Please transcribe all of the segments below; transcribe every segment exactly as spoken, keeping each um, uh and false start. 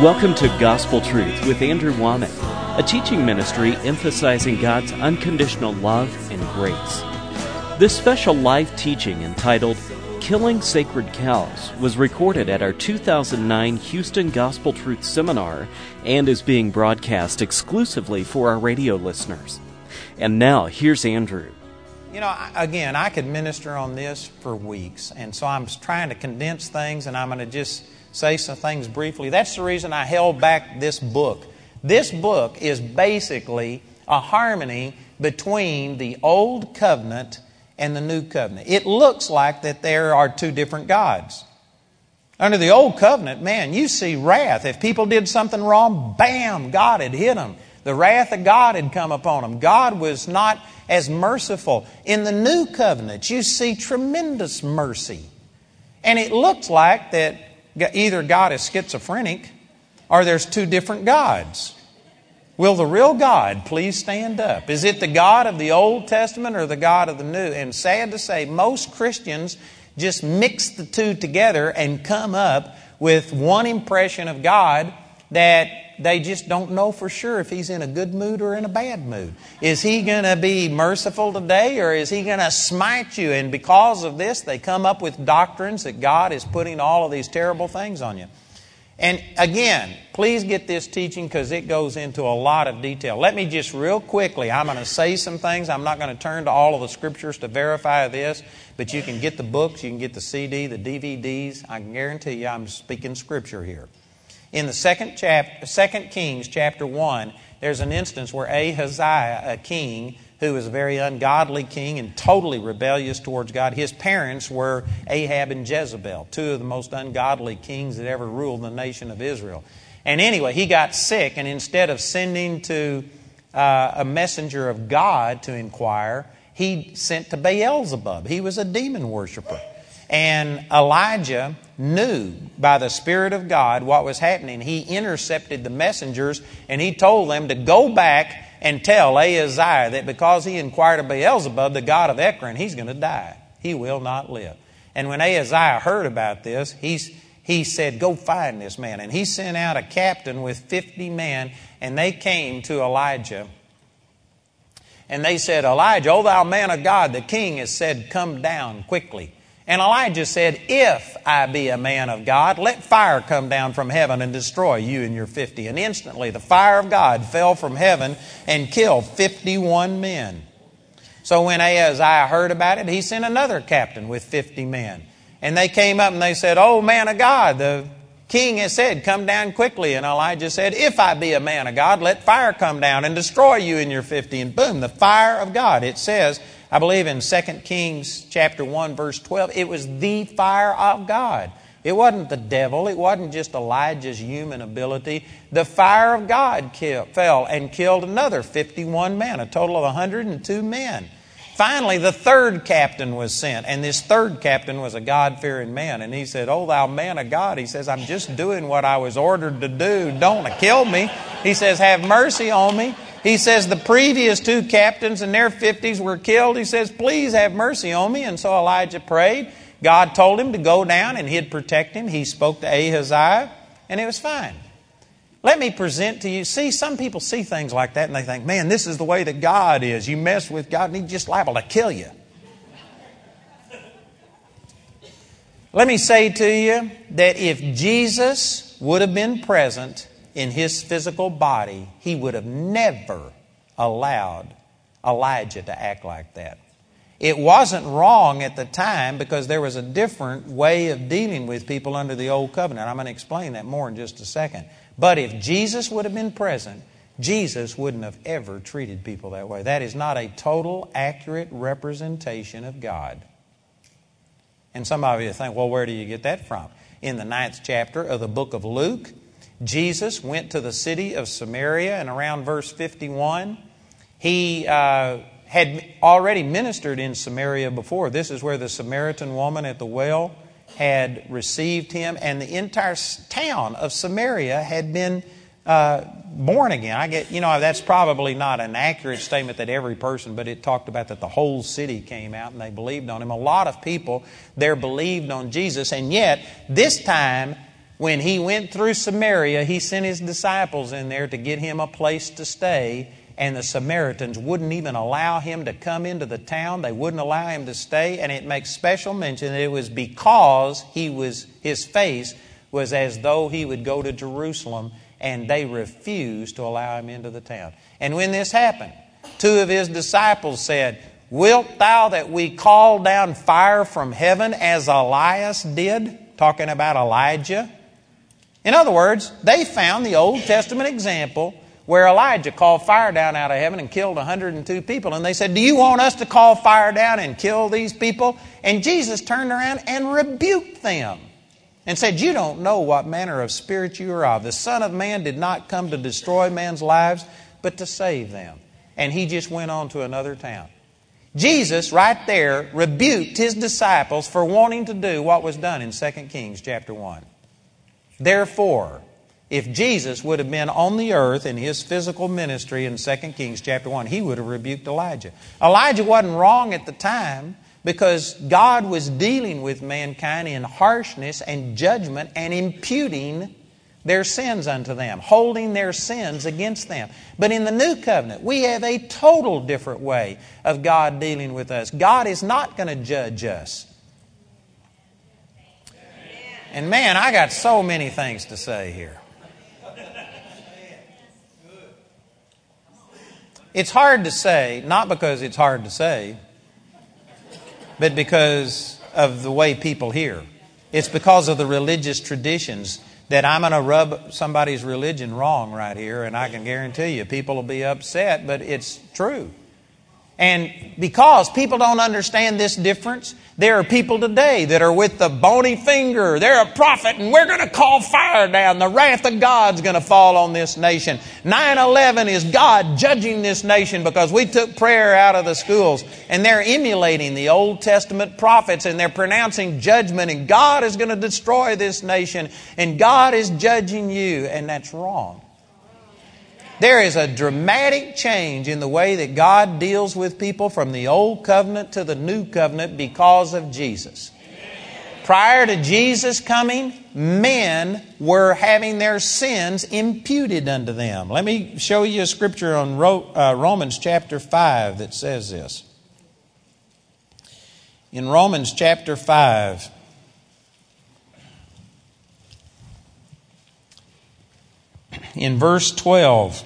Welcome to Gospel Truth with Andrew Womack, a teaching ministry emphasizing God's unconditional love and grace. This special live teaching entitled Killing Sacred Cows was recorded at our two thousand nine Houston Gospel Truth Seminar and is being broadcast exclusively for our radio listeners. And now, here's Andrew. You know, again, I could minister on this for weeks, and so I'm trying to condense things, and I'm going to just say some things briefly. That's the reason I held back this book. This book is basically a harmony between the Old Covenant and the New Covenant. It looks like that there are two different gods. Under the Old Covenant, man, you see wrath. If people did something wrong, bam, God had hit them. The wrath of God had come upon them. God was not as merciful. In the New Covenant, you see tremendous mercy. And it looks like that either God is schizophrenic or there's two different gods. Will the real God please stand up? Is it the God of the Old Testament or the God of the New? And sad to say, most Christians just mix the two together and come up with one impression of God that they just don't know for sure if He's in a good mood or in a bad mood. Is He going to be merciful today, or is He going to smite you? And because of this, they come up with doctrines that God is putting all of these terrible things on you. And again, please get this teaching because it goes into a lot of detail. Let me just real quickly, I'm going to say some things. I'm not going to turn to all of the scriptures to verify this, but you can get the books, you can get the C D, the D V Ds. I can guarantee you I'm speaking scripture here. In the second chapter, Second Kings chapter one, there's an instance where Ahaziah, a king who was a very ungodly king and totally rebellious towards God, his parents were Ahab and Jezebel, two of the most ungodly kings that ever ruled the nation of Israel. And anyway, he got sick, and instead of sending to uh, a messenger of God to inquire, he sent to Beelzebub. He was a demon worshiper. And Elijah knew by the Spirit of God what was happening. He intercepted the messengers and he told them to go back and tell Ahaziah that because he inquired of Beelzebub, the god of Ekron, he's going to die. He will not live. And when Ahaziah heard about this, he's, he said, go find this man. And he sent out a captain with fifty men, and they came to Elijah. And they said, Elijah, O thou man of God, the king has said, come down quickly. And Elijah said, if I be a man of God, let fire come down from heaven and destroy you and your fifty. And instantly the fire of God fell from heaven and killed fifty-one men. So when Ahaziah heard about it, he sent another captain with fifty men. And they came up and they said, oh man of God, the king has said, come down quickly. And Elijah said, if I be a man of God, let fire come down and destroy you and your fifty. And boom, the fire of God. It says, I believe in Second Kings chapter one, verse twelve, it was the fire of God. It wasn't the devil. It wasn't just Elijah's human ability. The fire of God kill, fell and killed another fifty-one men, a total of one hundred two men. Finally, the third captain was sent, and this third captain was a God-fearing man. And he said, oh, thou man of God, he says, I'm just doing what I was ordered to do. Don't kill me. He says, have mercy on me. He says, the previous two captains and their fifties were killed. He says, please have mercy on me. And so Elijah prayed. God told him to go down and he'd protect him. He spoke to Ahaziah, and it was fine. Let me present to you, see, some people see things like that and they think, man, this is the way that God is. You mess with God and He's just liable to kill you. Let me say to you that if Jesus would have been present in His physical body, He would have never allowed Elijah to act like that. It wasn't wrong at the time because there was a different way of dealing with people under the Old Covenant. I'm going to explain that more in just a second. But if Jesus would have been present, Jesus wouldn't have ever treated people that way. That is not a total, accurate representation of God. And some of you think, well, where do you get that from? In the ninth chapter of the book of Luke, Jesus went to the city of Samaria, and around verse fifty-one, He uh, had already ministered in Samaria before. This is where the Samaritan woman at the well had received Him, and the entire town of Samaria had been uh, born again. I get, you know, that's probably not an accurate statement that every person, but it talked about that the whole city came out and they believed on Him. A lot of people there believed on Jesus, and yet this time when he went through Samaria, he sent his disciples in there to get him a place to stay, and the Samaritans wouldn't even allow him to come into the town. They wouldn't allow him to stay, and it makes special mention that it was because he was his face was as though he would go to Jerusalem, and they refused to allow him into the town. And when this happened, two of his disciples said, "Wilt thou that we call down fire from heaven as Elias did?" Talking about Elijah. In other words, they found the Old Testament example where Elijah called fire down out of heaven and killed one hundred two people. And they said, "Do you want us to call fire down and kill these people?" And Jesus turned around and rebuked them and said, "You don't know what manner of spirit you are of. The Son of Man did not come to destroy man's lives, but to save them." And he just went on to another town. Jesus, right there, rebuked his disciples for wanting to do what was done in Second Kings chapter one. Therefore, if Jesus would have been on the earth in his physical ministry in Second Kings chapter one, he would have rebuked Elijah. Elijah wasn't wrong at the time because God was dealing with mankind in harshness and judgment and imputing their sins unto them, holding their sins against them. But in the New Covenant, we have a total different way of God dealing with us. God is not going to judge us. And man, I got so many things to say here. It's hard to say, not because it's hard to say, but because of the way people hear. It's because of the religious traditions that I'm going to rub somebody's religion wrong right here, and I can guarantee you people will be upset, but it's true. And because people don't understand this difference, there are people today that are with the bony finger. They're a prophet, and we're going to call fire down. The wrath of God's going to fall on this nation. nine eleven is God judging this nation because we took prayer out of the schools. And they're emulating the Old Testament prophets, and they're pronouncing judgment, and God is going to destroy this nation, and God is judging you, and that's wrong. There is a dramatic change in the way that God deals with people from the Old Covenant to the New Covenant because of Jesus. Prior to Jesus coming, men were having their sins imputed unto them. Let me show you a scripture on Romans chapter five that says this. In Romans chapter five, in verse twelve,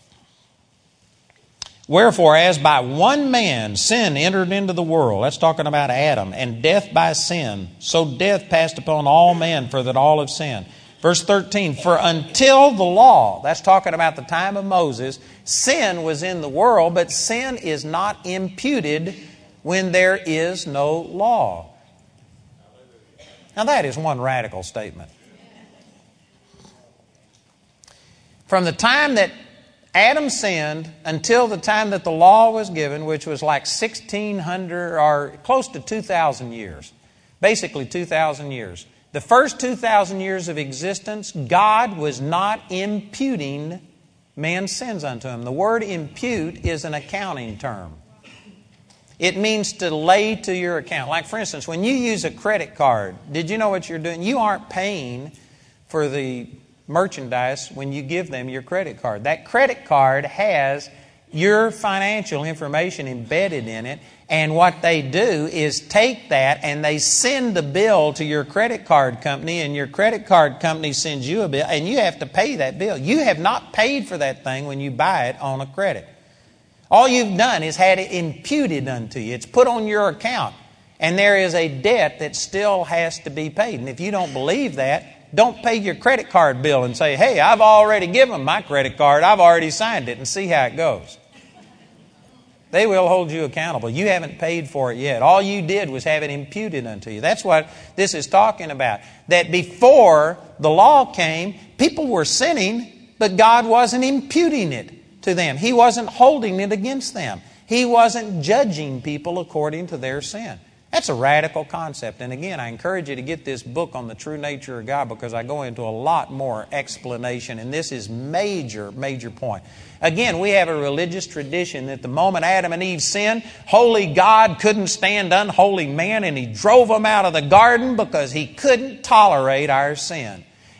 "Wherefore, as by one man sin entered into the world," that's talking about Adam, "and death by sin, so death passed upon all men, for that all have sinned." Verse thirteen, "For until the law," that's talking about the time of Moses, "sin was in the world, but sin is not imputed when there is no law." Now that is one radical statement. From the time that Adam sinned until the time that the law was given, which was like sixteen hundred or close to two thousand years, basically two thousand years. The first two thousand years of existence, God was not imputing man's sins unto him. The word impute is an accounting term. It means to lay to your account. Like, for instance, when you use a credit card, did you know what you're doing? You aren't paying for the merchandise when you give them your credit card. That credit card has your financial information embedded in it, and what they do is take that and they send a bill to your credit card company, and your credit card company sends you a bill, and you have to pay that bill. You have not paid for that thing when you buy it on a credit. All you've done is had it imputed unto you. It's put on your account, and there is a debt that still has to be paid. And if you don't believe that, don't pay your credit card bill and say, "Hey, I've already given my credit card. I've already signed it," and see how it goes. They will hold you accountable. You haven't paid for it yet. All you did was have it imputed unto you. That's what this is talking about. That before the law came, people were sinning, but God wasn't imputing it to them. He wasn't holding it against them. He wasn't judging people according to their sin. That's a radical concept. And again, I encourage you to get this book on the true nature of God, because I go into a lot more explanation. And this is major, major point. Again, we have a religious tradition that the moment Adam and Eve sinned, holy God couldn't stand unholy man, and He drove them out of the garden because He couldn't tolerate our sin.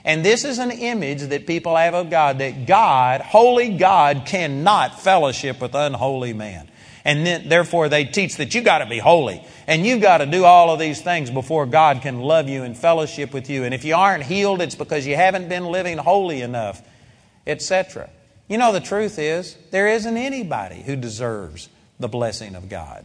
And this is an image that people have of God, that God, holy God, cannot fellowship with unholy man. And then, therefore they teach that you got to be holy and you've got to do all of these things before God can love you and fellowship with you. And if you aren't healed, it's because you haven't been living holy enough, et cetera. You know, the truth is, there isn't anybody who deserves the blessing of God.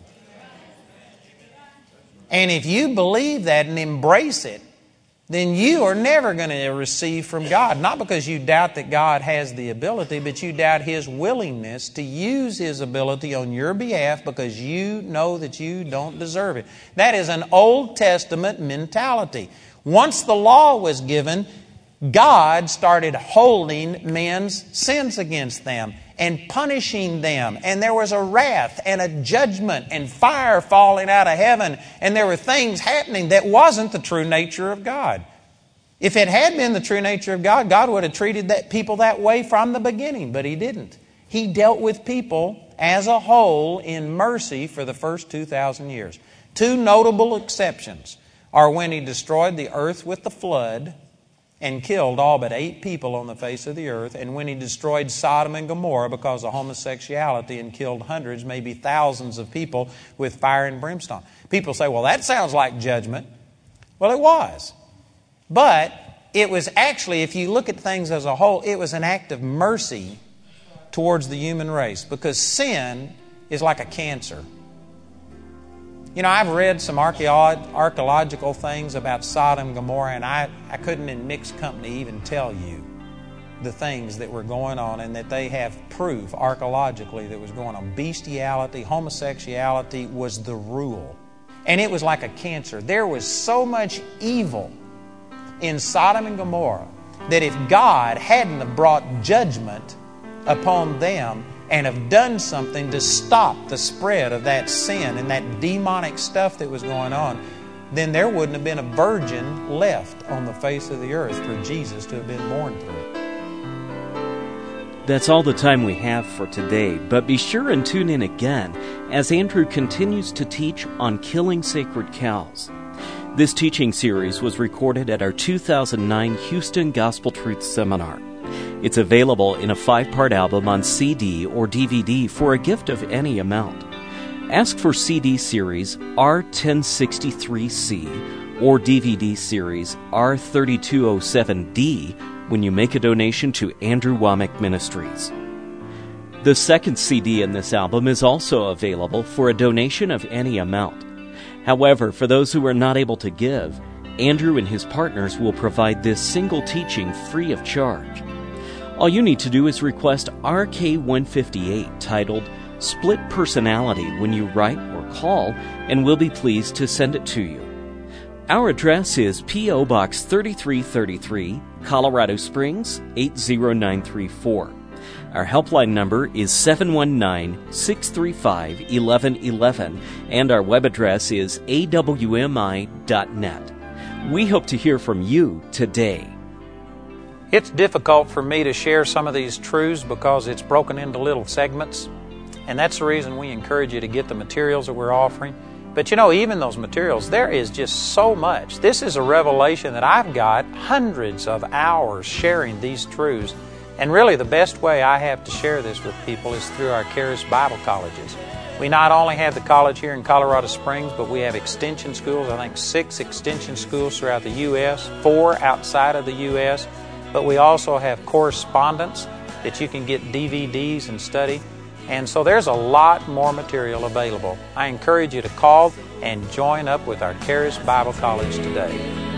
And if you believe that and embrace it, then you are never going to receive from God. Not because you doubt that God has the ability, but you doubt His willingness to use His ability on your behalf because you know that you don't deserve it. That is an Old Testament mentality. Once the law was given, God started holding men's sins against them and punishing them. And there was a wrath and a judgment and fire falling out of heaven. And there were things happening that wasn't the true nature of God. If it had been the true nature of God, God would have treated that people that way from the beginning. But He didn't. He dealt with people as a whole in mercy for the first two thousand years. Two notable exceptions are when He destroyed the earth with the flood and killed all but eight people on the face of the earth, and when He destroyed Sodom and Gomorrah because of homosexuality and killed hundreds, maybe thousands of people with fire and brimstone. People say, well, that sounds like judgment. Well, it was. But it was actually, if you look at things as a whole, it was an act of mercy towards the human race, because sin is like a cancer. You know, I've read some archaeological things about Sodom and Gomorrah, and I, I couldn't in mixed company even tell you the things that were going on, and that they have proof archaeologically that was going on. Bestiality, homosexuality was the rule. And it was like a cancer. There was so much evil in Sodom and Gomorrah that if God hadn't have brought judgment upon them and have done something to stop the spread of that sin and that demonic stuff that was going on, then there wouldn't have been a virgin left on the face of the earth for Jesus to have been born through. That's all the time we have for today, but be sure and tune in again as Andrew continues to teach on killing sacred cows. This teaching series was recorded at our two thousand nine Houston Gospel Truth Seminar. It's available in a five-part album on C D or D V D for a gift of any amount. Ask for C D series R ten sixty-three C or D V D series R thirty-two oh seven D when you make a donation to Andrew Wommack Ministries. The second C D in this album is also available for a donation of any amount. However, for those who are not able to give, Andrew and his partners will provide this single teaching free of charge. All you need to do is request R K one fifty-eight titled Split Personality when you write or call, and we'll be pleased to send it to you. Our address is P O Box thirty-three thirty-three, Colorado Springs eight zero nine three four. Our helpline number is seven one nine, six three five, one one one one, and our web address is A W M I dot net. We hope to hear from you today. It's difficult for me to share some of these truths because it's broken into little segments, and that's the reason we encourage you to get the materials that we're offering. But you know, even those materials, there is just so much. This is a revelation that I've got hundreds of hours sharing these truths. And really the best way I have to share this with people is through our Charis Bible colleges. We not only have the college here in Colorado Springs, but we have extension schools, I think six extension schools throughout the U S, four outside of the U S, but we also have correspondence that you can get D V Ds and study. And so there's a lot more material available. I encourage you to call and join up with our Charis Bible College today.